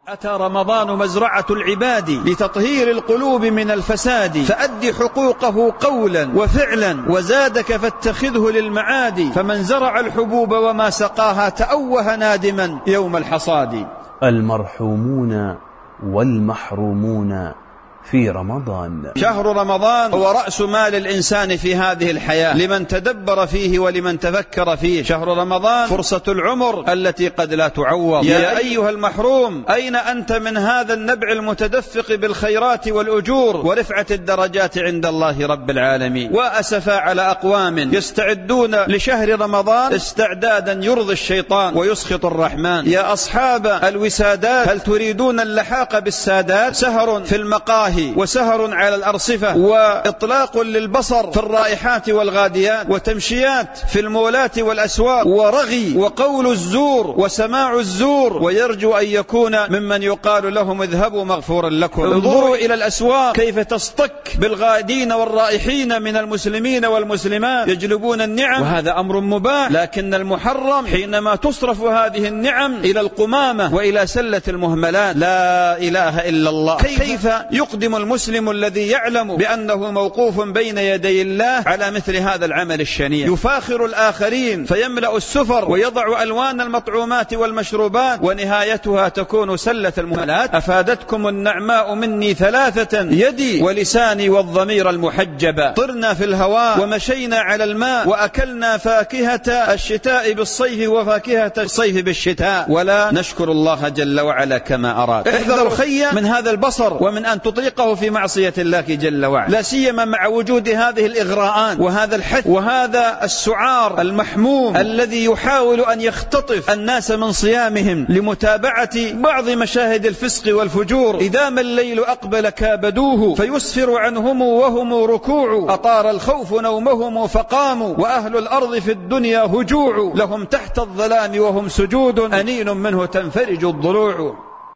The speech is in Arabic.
أتى رمضان مزرعة العباد لتطهير القلوب من الفساد، فأد حقوقه قولا وفعلا، وزادك فاتخذه للمعاد، فمن زرع الحبوب وما سقاها تأوه نادما يوم الحصاد. المرحومون والمحرومون في رمضان. شهر رمضان هو رأس مال الإنسان في هذه الحياة، لمن تدبر فيه ولمن تفكر فيه. شهر رمضان فرصة العمر التي قد لا تعوض. يا أيها المحروم، أين أنت من هذا النبع المتدفق بالخيرات والأجور ورفعة الدرجات عند الله رب العالمين؟ وأسفا على أقوام يستعدون لشهر رمضان استعدادا يرضي الشيطان ويسخط الرحمن. يا أصحاب الوسادات، هل تريدون اللحاق بالسادات؟ سهر في المقاهي وسهر على الأرصفة وإطلاق للبصر في الرائحات والغاديات وتمشيات في المولات والأسواق ورغي وقول الزور وسماع الزور، ويرجو أن يكون ممن يقال لهم اذهبوا مغفورا لكم. انظروا إلى الأسواق كيف تصطك بالغادين والرائحين من المسلمين والمسلمات يجلبون النعم، وهذا أمر مباح، لكن المحرم حينما تصرف هذه النعم إلى القمامة وإلى سلة المهملات. لا إله إلا الله. كيف يقدم المسلم الذي يعلم بأنه موقوف بين يدي الله على مثل هذا العمل الشنيع؟ يفاخر الآخرين فيملأ السفر ويضع ألوان المطعومات والمشروبات، ونهايتها تكون سلة المهملات. أفادتكم النعماء مني ثلاثة، يدي ولساني والضمير المحجبة. طرنا في الهواء ومشينا على الماء وأكلنا فاكهة الشتاء بالصيف وفاكهة الصيف بالشتاء، ولا نشكر الله جل وعلا كما أراد. احذروا خي من هذا البصر ومن أن تطلقه في معصية الله جل وعلا، لا سيما مع وجود هذه الإغراءات وهذا الحث وهذا السعار المحموم الذي يحاول أن يختطف الناس من صيامهم لمتابعة بعض مشاهد الفسق والفجور. إذا ما الليل أقبل كابدوه فيسفر عنهم وهم ركوع، أطار الخوف نومهم فقاموا، وأهل الأرض في الدنيا هجوع، لهم تحت الظلام وهم سجود، أنين منه تنفرج الضلوع.